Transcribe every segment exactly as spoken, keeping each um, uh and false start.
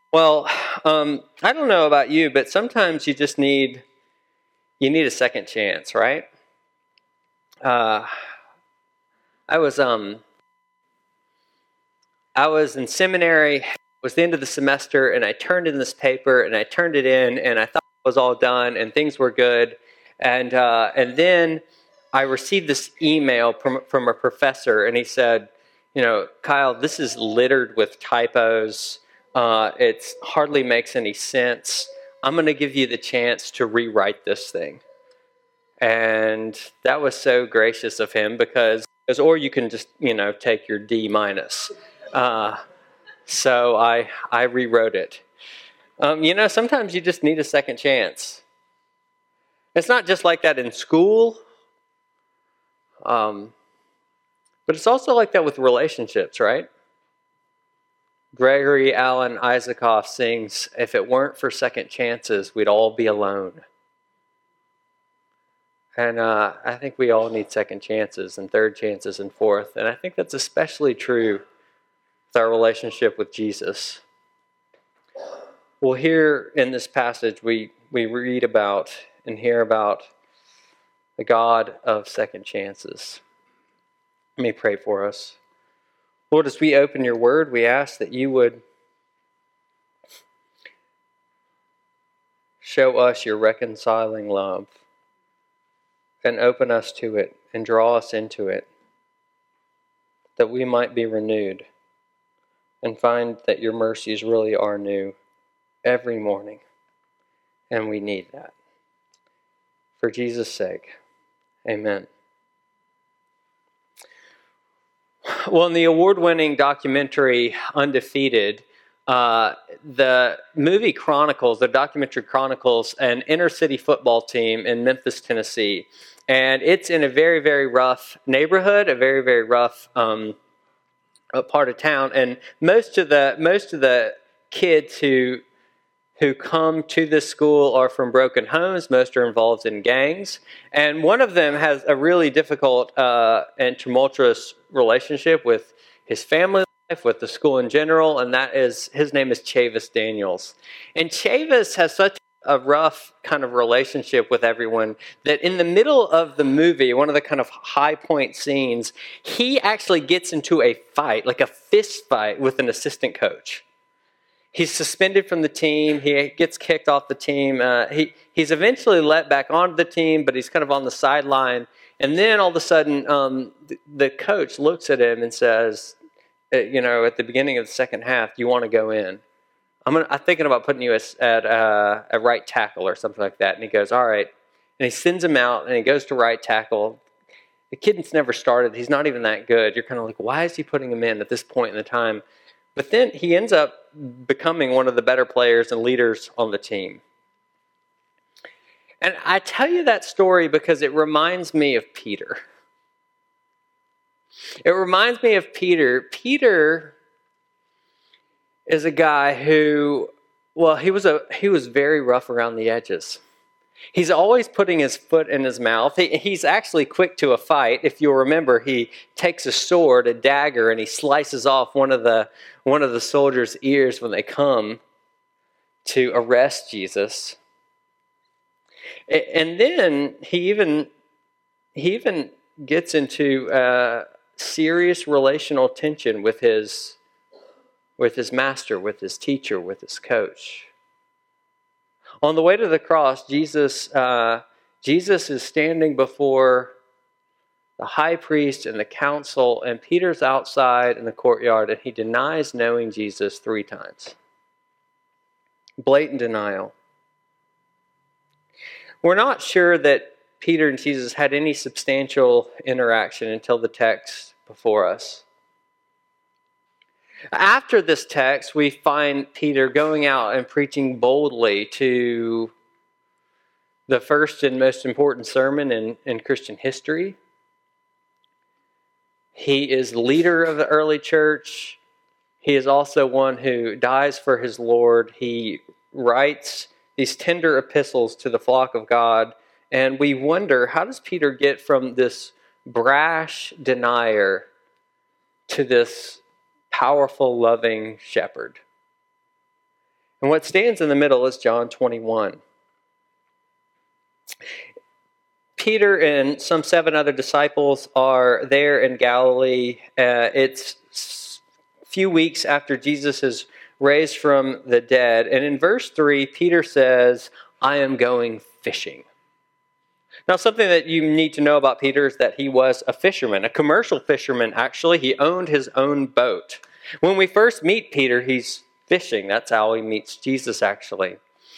Well, um, I don't know about you, but sometimes you just need you need a second chance, right? Uh, I was um, I was in seminary. It was the end of the semester, and I turned in this paper, and I turned it in, and I thought it was all done, and things were good, and uh, and then I received this email from from a professor, and he said, you know, Kyle, this is littered with typos. Uh, it hardly makes any sense. I'm going to give you the chance to rewrite this thing. And that was so gracious of him because, or you can just, you know, take your D minus. Uh, so I, I rewrote it. Um, you know, sometimes you just need a second chance. It's not just like that in school, um, but it's also like that with relationships, right? Gregory Alan Isaacoff sings, "If it weren't for second chances, we'd all be alone." And uh, I think we all need second chances and third chances and fourth. And I think that's especially true with our relationship with Jesus. Well, here in this passage, we, we read about and hear about the God of second chances. Let me pray for us. Lord, as we open your word, we ask that you would show us your reconciling love and open us to it and draw us into it, that we might be renewed and find that your mercies really are new every morning. And we need that. For Jesus' sake, amen. Well, in the award-winning documentary Undefeated, uh, the movie chronicles, the documentary chronicles an inner-city football team in Memphis, Tennessee. And it's in a very, very rough neighborhood, a very, very rough um, part of town. And most of the most of the kids who who come to this school are from broken homes. Most are involved in gangs. And one of them has a really difficult uh, and tumultuous relationship with his family life, with the school in general, and that is, his name is Chavis Daniels. And Chavis has such a rough kind of relationship with everyone that in the middle of the movie, one of the kind of high point scenes, he actually gets into a fight, like a fist fight with an assistant coach. He's suspended from the team. He gets kicked off the team. Uh, he he's eventually let back onto the team, but he's kind of on the sideline. And then all of a sudden, um, the, the coach looks at him and says, uh, you know, at the beginning of the second half, do you want to go in? I'm gonna, I'm thinking about putting you as, at uh, a right tackle or something like that. And he goes, all right. And he sends him out, and he goes to right tackle. The kid's never started. He's not even that good. You're kind of like, why is he putting him in at this point in the time? But then he ends up becoming one of the better players and leaders on the team. And I tell you that story because it reminds me of Peter. It reminds me of Peter. Peter is a guy who, well, he was a he was very rough around the edges. He's always putting his foot in his mouth. He, he's actually quick to a fight. If you'll remember, he takes a sword, a dagger, and he slices off one of the one of the soldiers' ears when they come to arrest Jesus. And then he even he even gets into uh, serious relational tension with his with his master, with his teacher, with his coach. On the way to the cross, Jesus, uh, Jesus is standing before the high priest and the council, and Peter's outside in the courtyard, and he denies knowing Jesus three times. Blatant denial. We're not sure that Peter and Jesus had any substantial interaction until the text before us. After this text, we find Peter going out and preaching boldly to the first and most important sermon in, in Christian history. He is leader of the early church. He is also one who dies for his Lord. He writes these tender epistles to the flock of God. And we wonder, how does Peter get from this brash denier to this powerful, loving shepherd? And what stands in the middle is John twenty-one. Peter and some seven other disciples are there in Galilee. Uh, it's a few weeks after Jesus is raised from the dead. And in verse three, Peter says, I am going fishing. Now, something that you need to know about Peter is that he was a fisherman, a commercial fisherman, actually. He owned his own boat. When we first meet Peter, he's fishing. That's how he meets Jesus, actually.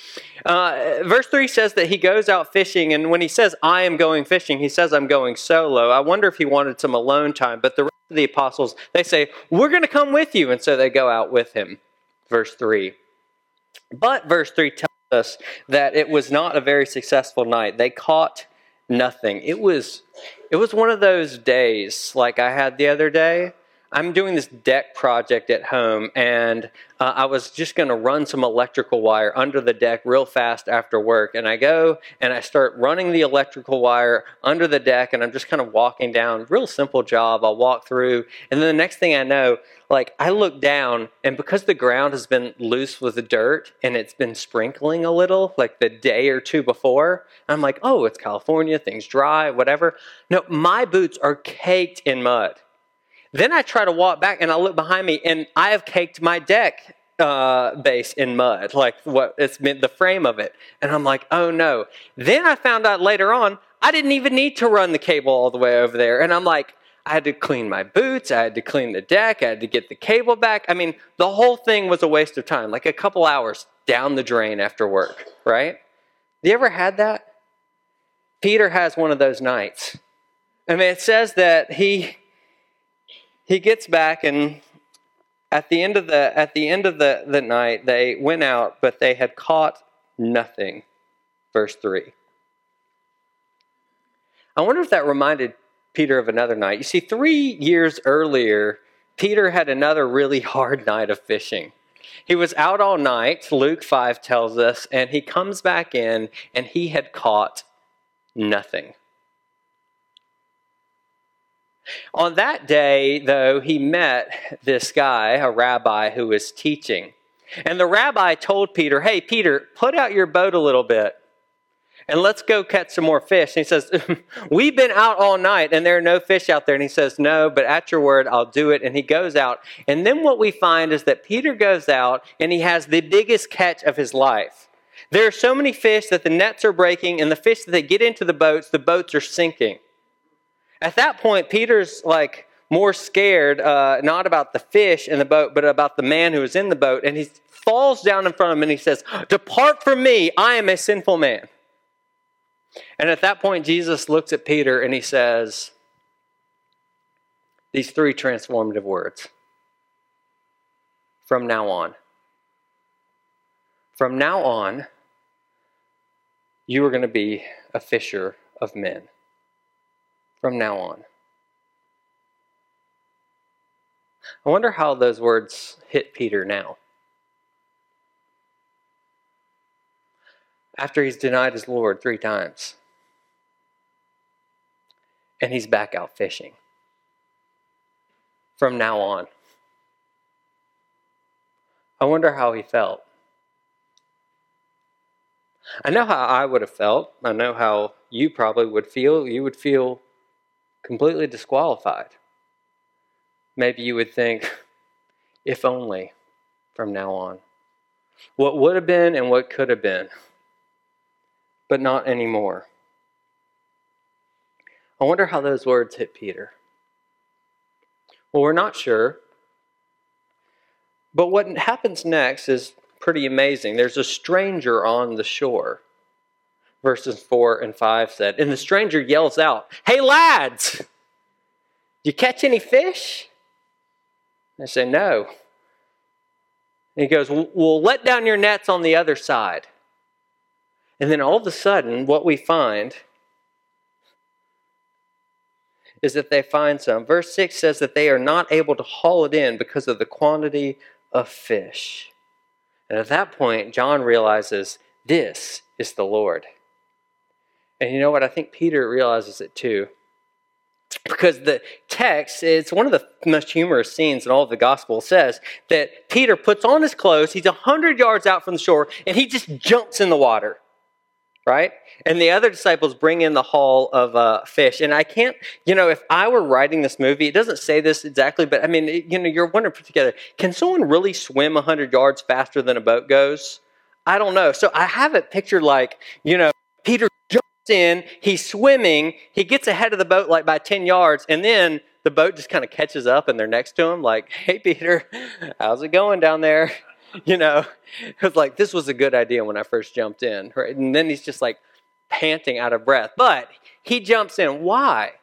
Uh, verse three says that he goes out fishing, and when he says, I am going fishing, he says, I'm going solo. I wonder if he wanted some alone time, but the rest of the apostles, they say, we're going to come with you, and so they go out with him. Verse three. But verse three tells us that it was not a very successful night. They caught nothing. It was, it was one of those days like I had the other day. I'm doing this deck project at home, and uh, I was just going to run some electrical wire under the deck real fast after work. And I go and I start running the electrical wire under the deck, and I'm just kind of walking down. Real simple job. I'll walk through, and then the next thing I know, like I look down, and because the ground has been loose with dirt and it's been sprinkling a little, like the day or two before, I'm like, oh, it's California, things dry, whatever. No, my boots are caked in mud. Then I try to walk back, and I look behind me, and I have caked my deck uh, base in mud, like what it's been the frame of it. And I'm like, oh no. Then I found out later on, I didn't even need to run the cable all the way over there. And I'm like, I had to clean my boots, I had to clean the deck, I had to get the cable back. I mean, the whole thing was a waste of time, like a couple hours down the drain after work, right? You ever had that? Peter has one of those nights. I mean, it says that he... He gets back, and at the end of the at the end of the, the night, they went out, but they had caught nothing. Verse three. I wonder if that reminded Peter of another night. You see, three years earlier, Peter had another really hard night of fishing. He was out all night, Luke five tells us, and he comes back in, and he had caught nothing. On that day, though, he met this guy, a rabbi who was teaching. And the rabbi told Peter, hey, Peter, put out your boat a little bit and let's go catch some more fish. And he says, we've been out all night and there are no fish out there. And he says, no, but at your word, I'll do it. And he goes out. And then what we find is that Peter goes out and he has the biggest catch of his life. There are so many fish that the nets are breaking, and the fish that they get into the boats, the boats are sinking. At that point, Peter's like more scared, uh, not about the fish in the boat, but about the man who was in the boat. And he falls down in front of him and he says, depart from me, I am a sinful man. And at that point, Jesus looks at Peter and he says these three transformative words. From now on. From now on, you are going to be a fisher of men. From now on. I wonder how those words hit Peter now. After he's denied his Lord three times. And he's back out fishing. From now on. I wonder how he felt. I know how I would have felt. I know how you probably would feel. You would feel completely disqualified. Maybe you would think, if only from now on. What would have been and what could have been, but not anymore. I wonder how those words hit Peter. Well, we're not sure. But what happens next is pretty amazing. There's a stranger on the shore. Verses four and five said, and the stranger yells out, hey lads, did you catch any fish? They say, no. And he goes, well, let down your nets on the other side. And then all of a sudden, what we find is that they find some. Verse six says that they are not able to haul it in because of the quantity of fish. And at that point, John realizes this is the Lord. And you know what? I think Peter realizes it too. Because the text, it's one of the most humorous scenes in all of the gospel, says that Peter puts on his clothes, he's one hundred yards out from the shore, and he just jumps in the water, right? And the other disciples bring in the haul of uh, fish. And I can't, you know, if I were writing this movie, it doesn't say this exactly, but I mean, it, you know, you're wondering put together, can someone really swim one hundred yards faster than a boat goes? I don't know. So I have it pictured like, you know, Peter jumps in, he's swimming, he gets ahead of the boat like by ten yards, and then the boat just kind of catches up and they're next to him like, hey, Peter, how's it going down there? You know, it was like, this was a good idea when I first jumped in, right? And then he's just like panting out of breath. But he jumps in. Why?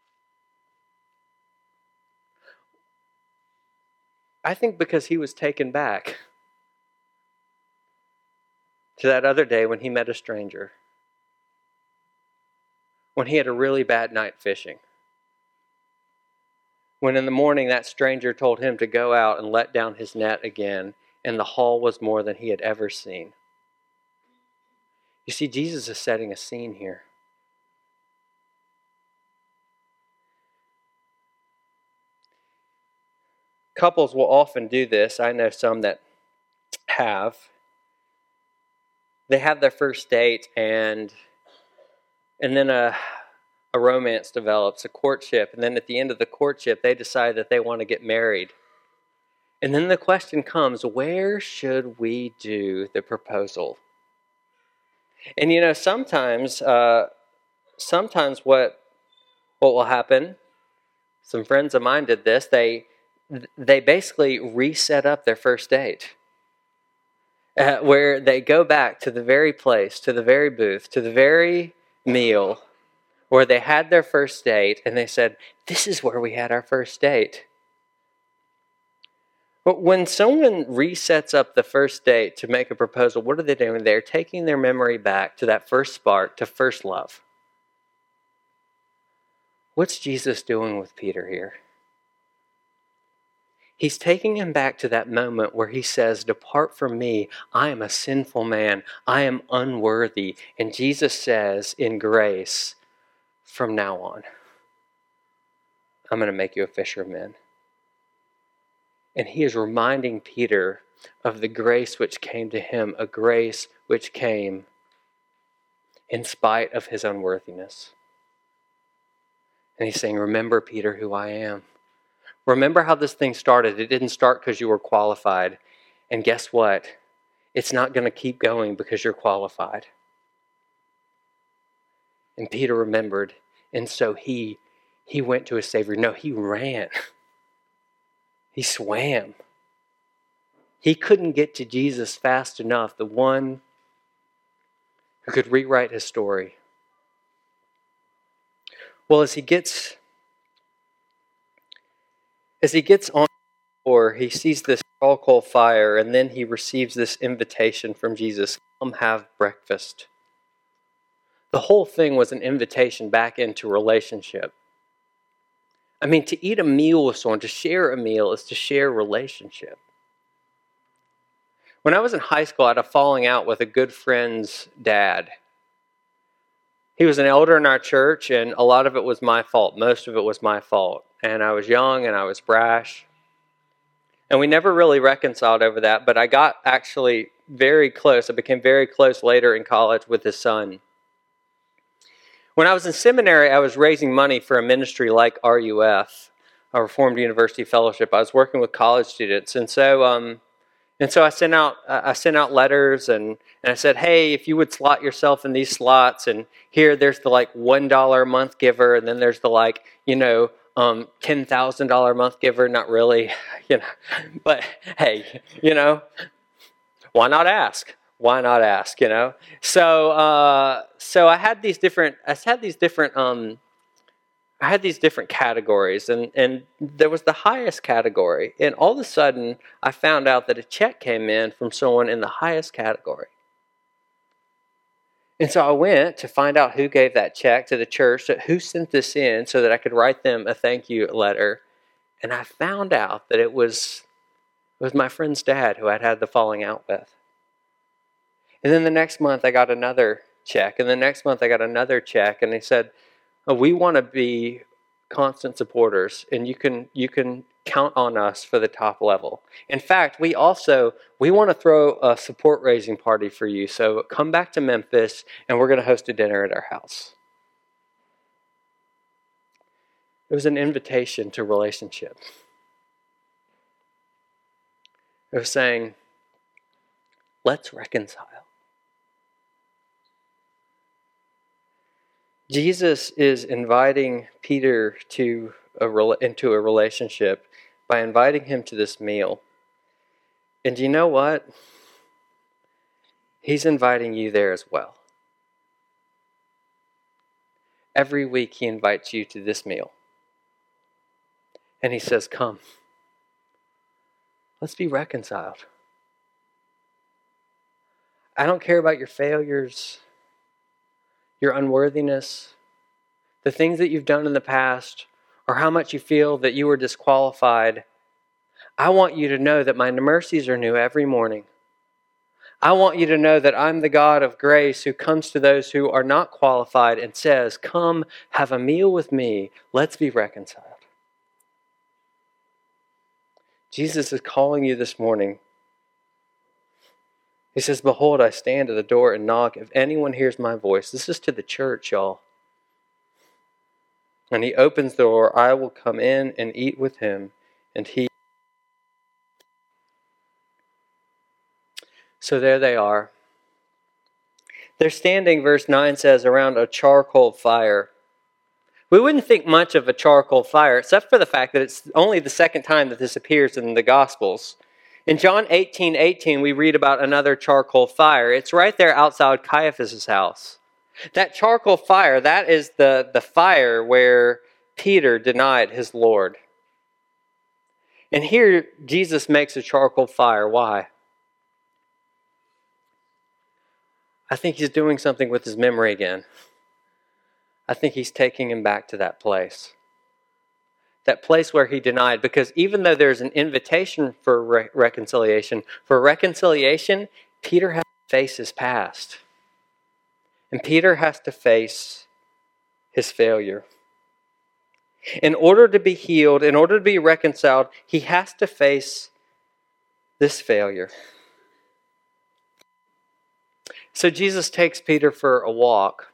I think because he was taken back to that other day when he met a stranger. When he had a really bad night fishing. When in the morning that stranger told him to go out and let down his net again, and the haul was more than he had ever seen. You see, Jesus is setting a scene here. Couples will often do this. I know some that have. They have their first date, and and then a, a romance develops, a courtship, and then at the end of the courtship, they decide that they want to get married. And then the question comes, where should we do the proposal? And you know, sometimes, uh, sometimes what what will happen? Some friends of mine did this. They they basically reset up their first date, uh, where they go back to the very place, to the very booth, to the very meal where they had their first date, and they said, "This is where we had our first date." But when someone resets up the first date to make a proposal, what are they doing? They're taking their memory back to that first spark, to first love. What's Jesus doing with Peter here? He's taking him back to that moment where he says, "Depart from me, I am a sinful man, I am unworthy." And Jesus says in grace, from now on, I'm going to make you a fisher of men. And he is reminding Peter of the grace which came to him, a grace which came in spite of his unworthiness. And he's saying, remember, Peter, who I am. Remember how this thing started. It didn't start because you were qualified. And guess what? It's not going to keep going because you're qualified. And Peter remembered, and so he, he went to his Savior. No, he ran. He swam. He couldn't get to Jesus fast enough, the one who could rewrite his story. Well, as he gets as he gets on the shore, he sees this charcoal fire, and then he receives this invitation from Jesus, "Come have breakfast." The whole thing was an invitation back into relationship. I mean, to eat a meal with someone, to share a meal, is to share relationship. When I was in high school, I had a falling out with a good friend's dad. He was an elder in our church, and a lot of it was my fault. Most of it was my fault. And I was young, and I was brash. And we never really reconciled over that, but I got actually very close. I became very close later in college with his son. When I was in seminary, I was raising money for a ministry like R U F, a Reformed University Fellowship. I was working with college students, and so um, and so I sent out uh, I sent out letters, and, and I said, hey, if you would slot yourself in these slots, and here there's the like one dollar a month giver, and then there's the like you know um, ten thousand dollar a month giver. Not really, you know, but hey, you know, why not ask? Why not ask, you know? So, uh, so I had these different, I had these different, um, I had these different categories, and, and there was the highest category, and all of a sudden, I found out that a check came in from someone in the highest category. And so I went to find out who gave that check to the church, who sent this in, so that I could write them a thank you letter, and I found out that it was, it was my friend's dad who I'd had the falling out with. And then the next month I got another check. And the next month I got another check. And they said, oh, we want to be constant supporters, and you can you can count on us for the top level. In fact, we also we want to throw a support raising party for you. So come back to Memphis, and we're going to host a dinner at our house. It was an invitation to relationship. It was saying, let's reconcile. Jesus is inviting Peter to a, into a relationship by inviting him to this meal. And you know what? He's inviting you there as well. Every week he invites you to this meal. And he says, come. Let's be reconciled. I don't care about your failures, your unworthiness, the things that you've done in the past, or how much you feel that you were disqualified. I want you to know that my mercies are new every morning. I want you to know that I'm the God of grace who comes to those who are not qualified and says, come have a meal with me. Let's be reconciled. Jesus is calling you this morning. He says, behold, I stand at the door and knock. If anyone hears my voice, this is to the church, y'all. And he opens the door, I will come in and eat with him, and he. So there they are. They're standing, verse nine says, around a charcoal fire. We wouldn't think much of a charcoal fire, except for the fact that it's only the second time that this appears in the Gospels. In John eighteen eighteen, we read about another charcoal fire. It's right there outside Caiaphas' house. That charcoal fire, that is the, the fire where Peter denied his Lord. And here, Jesus makes a charcoal fire. Why? I think he's doing something with his memory again. I think he's taking him back to that place. That place where he denied. Because even though there's an invitation for re- reconciliation, for reconciliation, Peter has to face his past. And Peter has to face his failure. In order to be healed, in order to be reconciled, he has to face this failure. So Jesus takes Peter for a walk.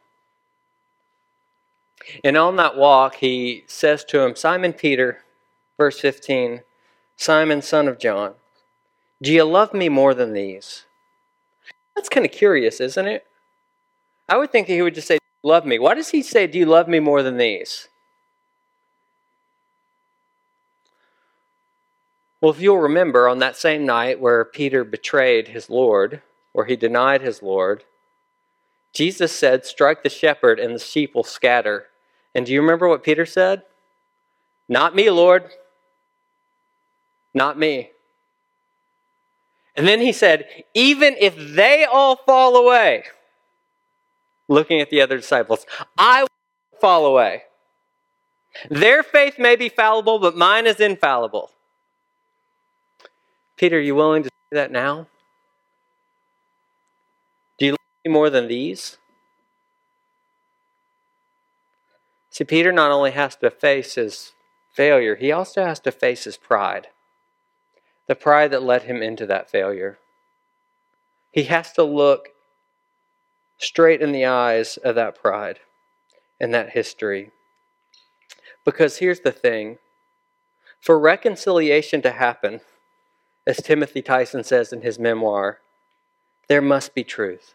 And on that walk, he says to him, Simon Peter, verse fifteen, Simon, son of John, do you love me more than these? That's kind of curious, isn't it? I would think that he would just say, love me. Why does he say, do you love me more than these? Well, if you'll remember, on that same night where Peter betrayed his Lord, where he denied his Lord, Jesus said, strike the shepherd and the sheep will scatter. And do you remember what Peter said? Not me, Lord. Not me. And then he said, even if they all fall away, looking at the other disciples, I will fall away. Their faith may be fallible, but mine is infallible. Peter, are you willing to say that now? Do you love me more than these? See, Peter not only has to face his failure, he also has to face his pride. The pride that led him into that failure. He has to look straight in the eyes of that pride and that history. Because here's the thing. For reconciliation to happen, as Timothy Tyson says in his memoir, there must be truth.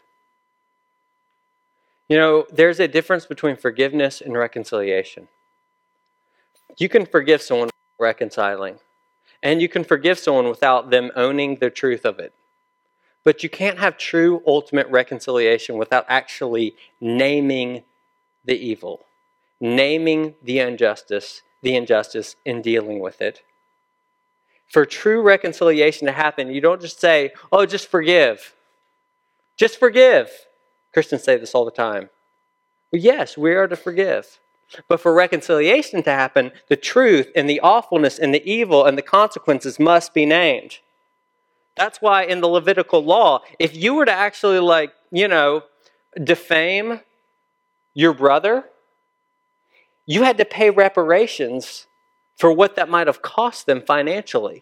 You know, there's a difference between forgiveness and reconciliation. You can forgive someone without reconciling. And you can forgive someone without them owning the truth of it. But you can't have true ultimate reconciliation without actually naming the evil. Naming the injustice, the injustice, and dealing with it. For true reconciliation to happen, you don't just say, oh, just forgive. Just forgive. Christians say this all the time. Well, yes, we are to forgive. But for reconciliation to happen, the truth and the awfulness and the evil and the consequences must be named. That's why in the Levitical law, if you were to actually, like, you know, defame your brother, you had to pay reparations for what that might have cost them financially.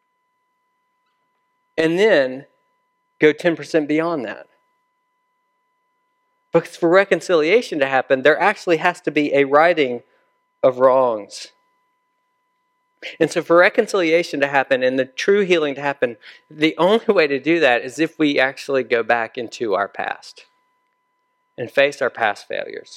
And then go ten percent beyond that. Because for reconciliation to happen, there actually has to be a righting of wrongs. And so for reconciliation to happen and the true healing to happen, the only way to do that is if we actually go back into our past and face our past failures.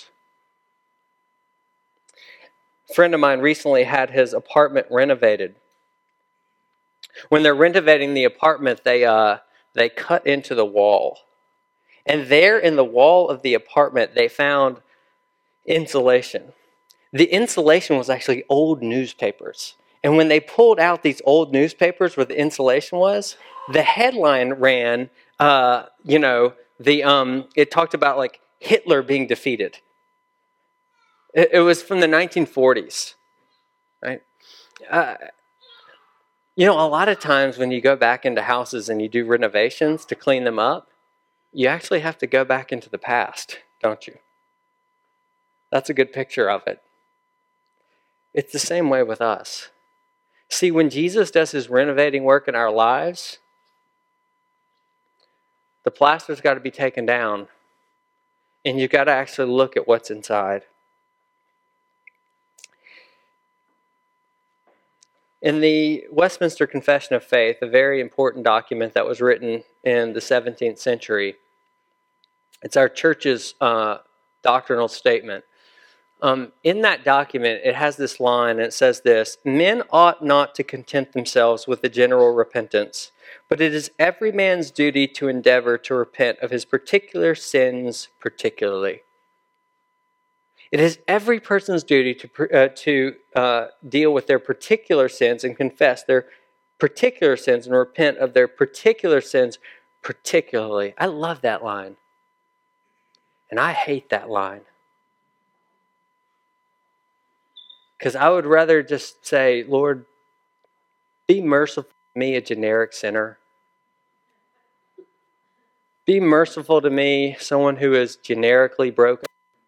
A friend of mine recently had his apartment renovated. When they're renovating the apartment, they uh, they cut into the wall. And there in the wall of the apartment, they found insulation. The insulation was actually old newspapers. And when they pulled out these old newspapers where the insulation was, the headline ran, uh, you know, the um, it talked about like Hitler being defeated. It, it was from the nineteen forties, right? Uh, you know, a lot of times when you go back into houses and you do renovations to clean them up, you actually have to go back into the past, don't you? That's a good picture of it. It's the same way with us. See, when Jesus does his renovating work in our lives, the plaster's got to be taken down, and you've got to actually look at what's inside. In the Westminster Confession of Faith, a very important document that was written in the seventeenth century, it's our church's uh, doctrinal statement. Um, in that document, it has this line, and it says this: men ought not to content themselves with the general repentance, but it is every man's duty to endeavor to repent of his particular sins particularly. It is every person's duty to, uh, to uh, deal with their particular sins and confess their particular sins and repent of their particular sins particularly. I love that line. And I hate that line. Because I would rather just say, Lord, be merciful to me, a generic sinner. Be merciful to me, someone who is generically broken.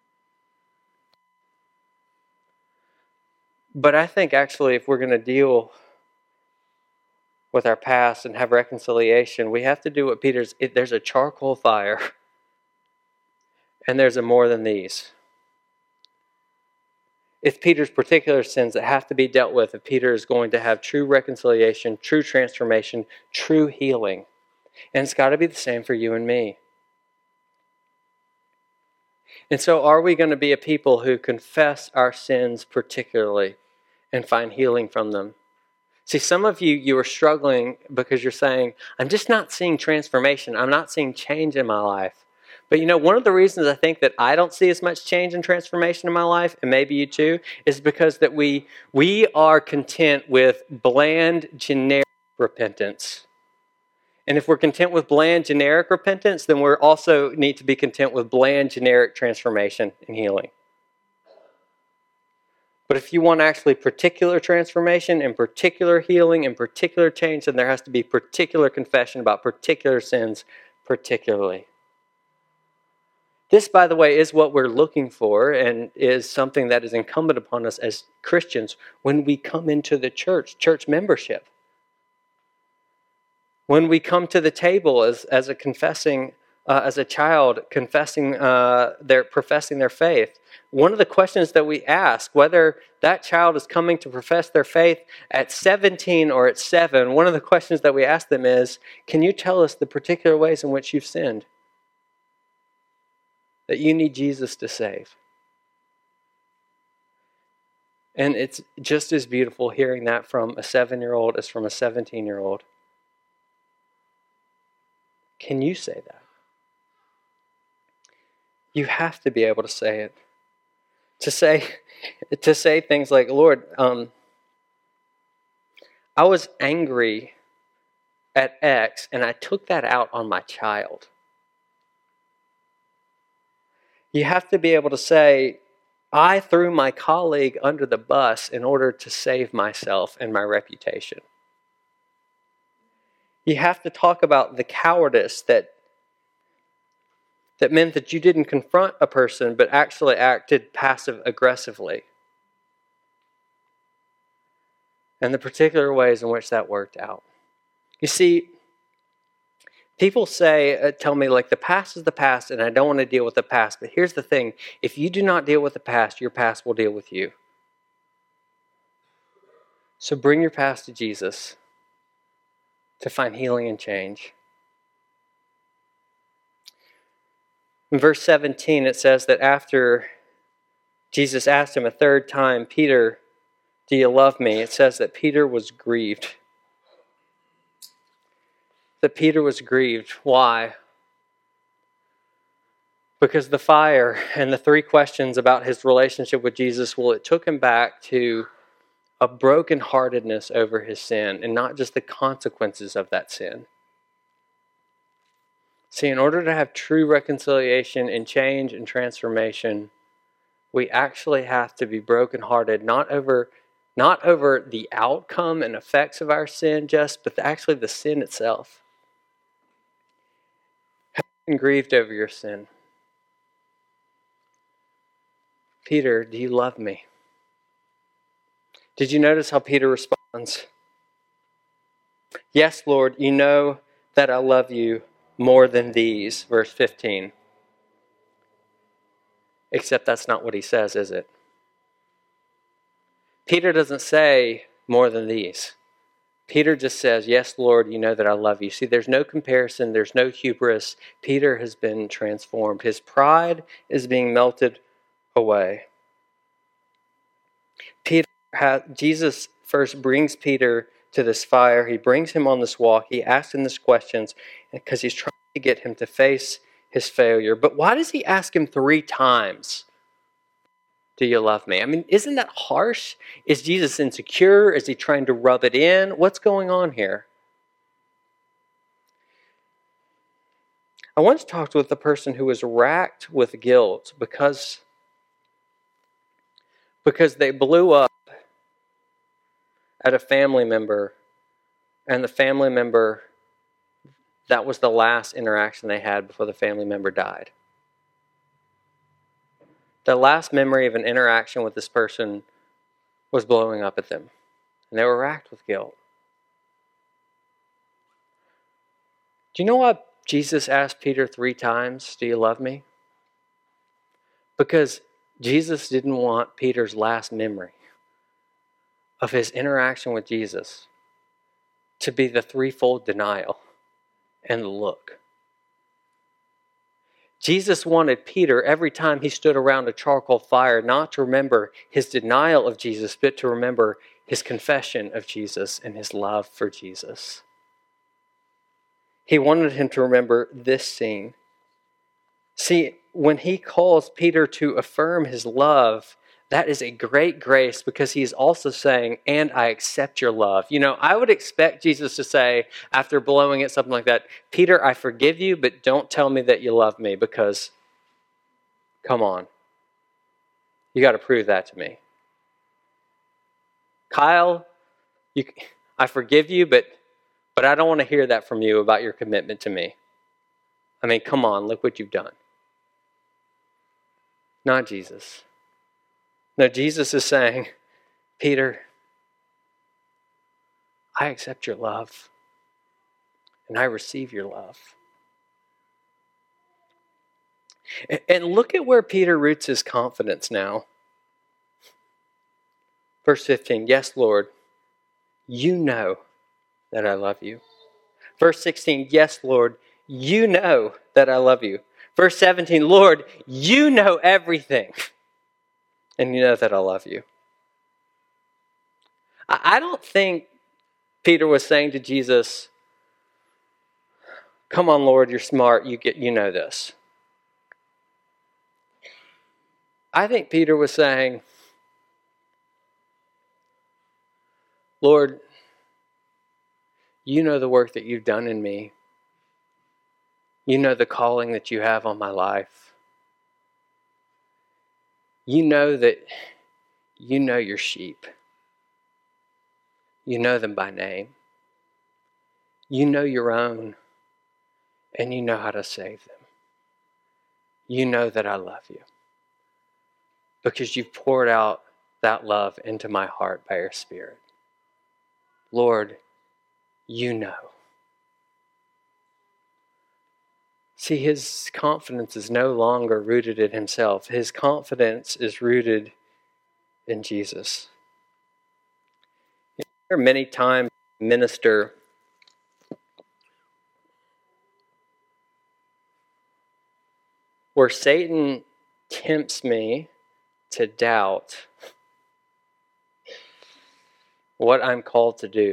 But I think actually if we're going to deal with our past and have reconciliation, we have to do what Peter's, it, there's a charcoal fire. And there's a more than these. It's Peter's particular sins that have to be dealt with if Peter is going to have true reconciliation, true transformation, true healing. And it's got to be the same for you and me. And so are we going to be a people who confess our sins particularly and find healing from them? See, some of you, you are struggling because you're saying, I'm just not seeing transformation. I'm not seeing change in my life. But you know, one of the reasons I think that I don't see as much change and transformation in my life, and maybe you too, is because that we we are content with bland, generic repentance. And if we're content with bland, generic repentance, then we also need to be content with bland, generic transformation and healing. But if you want actually particular transformation and particular healing and particular change, then there has to be particular confession about particular sins particularly. This, by the way, is what we're looking for and is something that is incumbent upon us as Christians when we come into the church, church membership. When we come to the table as, as a confessing, uh, as a child confessing uh, their, professing their faith, one of the questions that we ask, whether that child is coming to profess their faith at seventeen or at seven, one of the questions that we ask them is, can you tell us the particular ways in which you've sinned? That you need Jesus to save. And it's just as beautiful hearing that from a seven-year-old as from a seventeen-year-old. Can you say that? You have to be able to say it. To say, to say things like, Lord, um, I was angry at X and I took that out on my child. You have to be able to say, I threw my colleague under the bus in order to save myself and my reputation. You have to talk about the cowardice that, that meant that you didn't confront a person but actually acted passive-aggressively. and the particular ways in which that worked out. You see, people say, uh, tell me, like, the past is the past, and I don't want to deal with the past. But here's the thing. If you do not deal with the past, your past will deal with you. So bring your past to Jesus to find healing and change. In verse seventeen, it says that after Jesus asked him a third time, Peter, do you love me? It says that Peter was grieved. That Peter was grieved. Why? Because the fire and the three questions about his relationship with Jesus, well, it took him back to a brokenheartedness over his sin and not just the consequences of that sin. See, in order to have true reconciliation and change and transformation, we actually have to be brokenhearted, not over, not over the outcome and effects of our sin, just, but actually the sin itself. Have you been grieved over your sin? Peter, do you love me? Did you notice how Peter responds? Yes, Lord, you know that I love you more than these, verse fifteen. Except that's not what he says, is it? Peter doesn't say more than these. Peter just says, yes, Lord, you know that I love you. See, there's no comparison. There's no hubris. Peter has been transformed. His pride is being melted away. Peter, has, Jesus first brings Peter to this fire. He brings him on this walk. He asks him these questions because he's trying to get him to face his failure. But why does he ask him three times? Do you love me? I mean, isn't that harsh? Is Jesus insecure? Is he trying to rub it in? What's going on here? I once talked with a person who was racked with guilt because, because they blew up at a family member, and the family member, that was the last interaction they had before the family member died. The last memory of an interaction with this person was blowing up at them, and they were racked with guilt. Do you know why Jesus asked Peter three times, do you love me? Because Jesus didn't want Peter's last memory of his interaction with Jesus to be the threefold denial and the look. Jesus wanted Peter, every time he stood around a charcoal fire, not to remember his denial of Jesus, but to remember his confession of Jesus and his love for Jesus. He wanted him to remember this scene. See, when he calls Peter to affirm his love, that is a great grace because he's also saying, and I accept your love. You know, I would expect Jesus to say, after blowing it, something like that, Peter, I forgive you, but don't tell me that you love me because, come on, you got to prove that to me. Kyle, you, I forgive you, but, but I don't want to hear that from you about your commitment to me. I mean, come on, look what you've done. Not Jesus. No, Jesus is saying, Peter, I accept your love, and I receive your love. And look at where Peter roots his confidence now. Verse fifteen, yes, Lord, you know that I love you. Verse sixteen, yes, Lord, you know that I love you. Verse seventeen, Lord, you know everything. And you know that I love you. I don't think Peter was saying to Jesus, come on, Lord, you're smart, you get, you know this. I think Peter was saying, Lord, you know the work that you've done in me. You know the calling that you have on my life. You know that you know your sheep. You know them by name. You know your own, and you know how to save them. You know that I love you because you've poured out that love into my heart by your Spirit. Lord, you know. See, his confidence is no longer rooted in himself. His confidence is rooted in Jesus. There are many times minister where Satan tempts me to doubt what I'm called to do.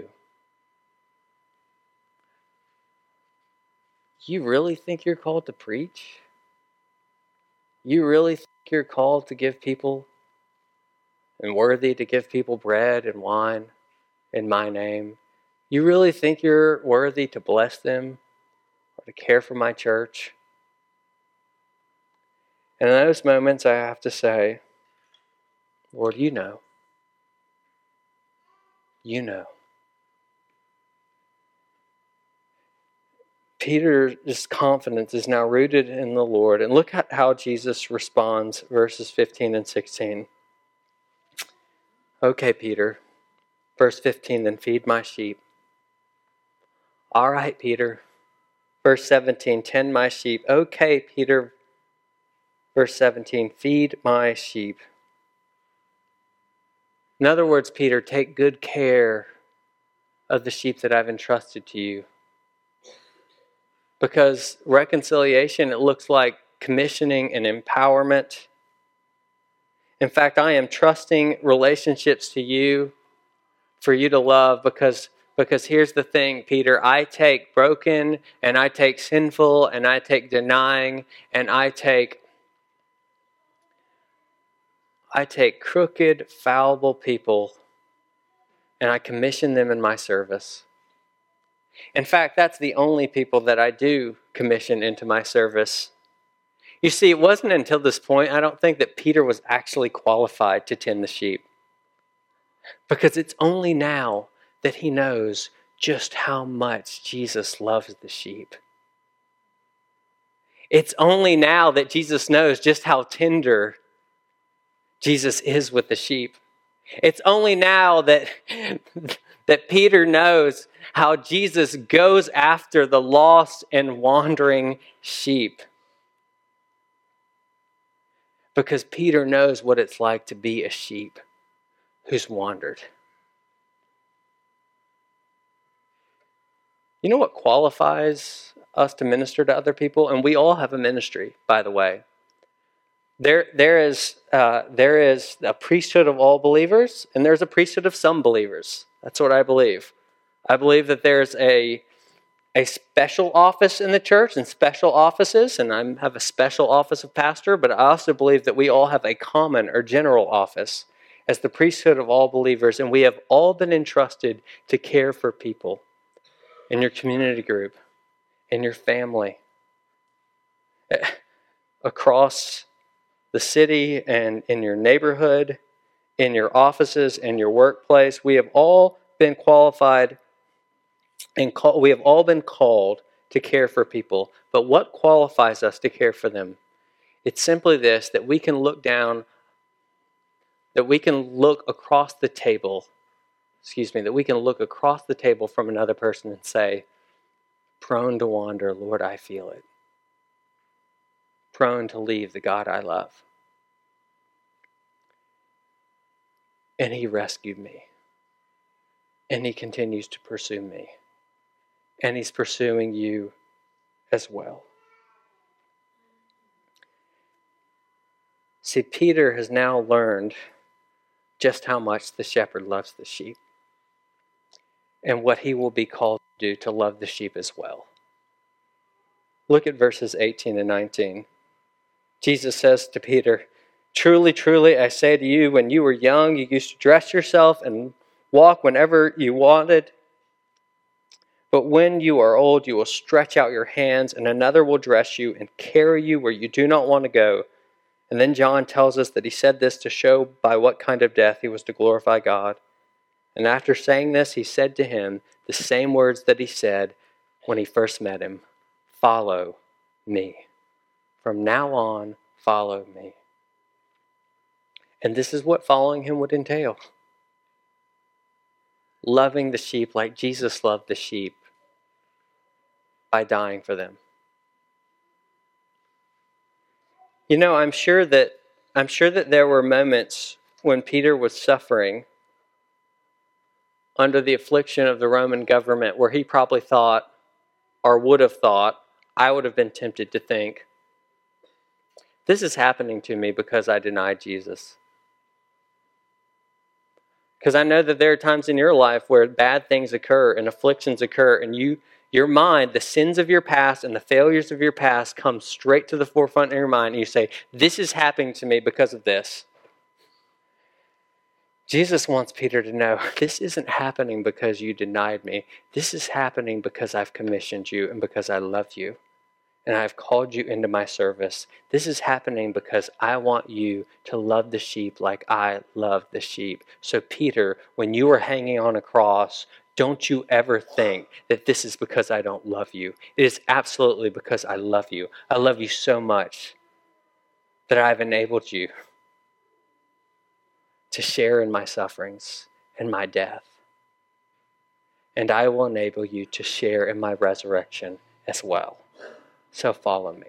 You really think you're called to preach? You really think you're called to give people and worthy to give people bread and wine in my name? You really think you're worthy to bless them or to care for my church? And in those moments I have to say, Lord, you know. You know. Peter's confidence is now rooted in the Lord. And look at how Jesus responds, verses fifteen and sixteen. Okay, Peter. Verse fifteen, then feed my sheep. All right, Peter. Verse seventeen, tend my sheep. Okay, Peter. Verse seventeen, feed my sheep. In other words, Peter, take good care of the sheep that I've entrusted to you. Because reconciliation, it looks like commissioning and empowerment. In fact, I am trusting relationships to you for you to love because, because here's the thing, Peter. I take broken and I take sinful and I take denying and I take I take crooked, fallible people and I commission them in my service. In fact, that's the only people that I do commission into my service. You see, it wasn't until this point, I don't think, that Peter was actually qualified to tend the sheep. Because it's only now that he knows just how much Jesus loves the sheep. It's only now that Jesus knows just how tender Jesus is with the sheep. It's only now that, that Peter knows how Jesus goes after the lost and wandering sheep. Because Peter knows what it's like to be a sheep who's wandered. You know what qualifies us to minister to other people? And we all have a ministry, by the way. There, there is, uh, there is a priesthood of all believers, and there's a priesthood of some believers. That's what I believe. I believe that there's a, a special office in the church and special offices, and I have a special office of pastor, but I also believe that we all have a common or general office as the priesthood of all believers, and we have all been entrusted to care for people in your community group, in your family, across the city and in your neighborhood, in your offices, in your workplace. We have all been qualified and call, we have all been called to care for people. But what qualifies us to care for them? It's simply this, that we can look down, that we can look across the table, excuse me, that we can look across the table from another person and say, prone to wander, Lord, I feel it. Prone to leave the God I love. And he rescued me. And he continues to pursue me. And he's pursuing you as well. See, Peter has now learned just how much the shepherd loves the sheep. And what he will be called to do to love the sheep as well. Look at verses eighteen and nineteen. Jesus says to Peter, truly, truly, I say to you, when you were young, you used to dress yourself and walk whenever you wanted. But when you are old, you will stretch out your hands, and another will dress you and carry you where you do not want to go. And then John tells us that he said this to show by what kind of death he was to glorify God. And after saying this, he said to him the same words that he said when he first met him. Follow me. From now on, follow me. And this is what following him would entail. loving the sheep like Jesus loved the sheep by dying for them. You know, I'm sure that I'm sure that there were moments when Peter was suffering under the affliction of the Roman government where he probably thought, or would have thought, I would have been tempted to think, this is happening to me because I denied Jesus. Because I know that there are times in your life where bad things occur and afflictions occur, and you, your mind, the sins of your past and the failures of your past come straight to the forefront of your mind, and you say, this is happening to me because of this. Jesus wants Peter to know, this isn't happening because you denied me. This is happening because I've commissioned you and because I love you. And I've called you into my service. This is happening because I want you to love the sheep like I love the sheep. So Peter, when you are hanging on a cross, don't you ever think that this is because I don't love you. It is absolutely because I love you. I love you so much that I've enabled you to share in my sufferings and my death. And I will enable you to share in my resurrection as well. So follow me.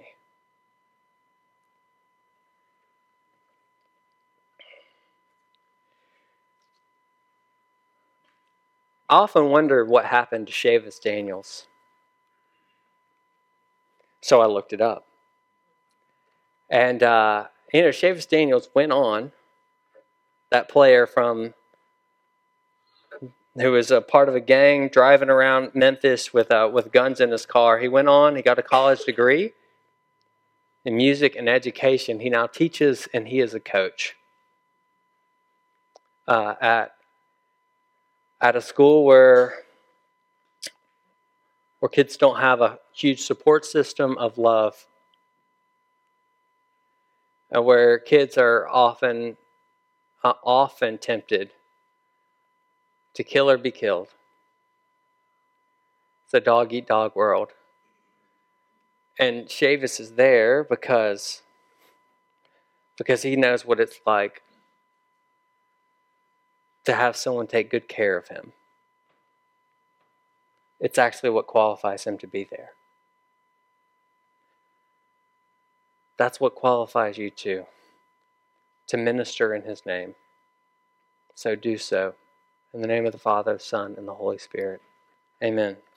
I often wonder what happened to Chavis Daniels. So I looked it up. And, uh, you know, Chavis Daniels went on, that player from, who was a part of a gang driving around Memphis with, uh, with guns in his car. He went on, he got a college degree in music and education. He now teaches and he is a coach uh, at, at a school where where kids don't have a huge support system of love, and where kids are often uh, often tempted to kill or be killed. It's a dog-eat-dog world. And Chavis is there because, because he knows what it's like to have someone take good care of him. It's actually what qualifies him to be there. That's what qualifies you to, to minister in his name. So do so. In the name of the Father, the Son, and the Holy Spirit. Amen.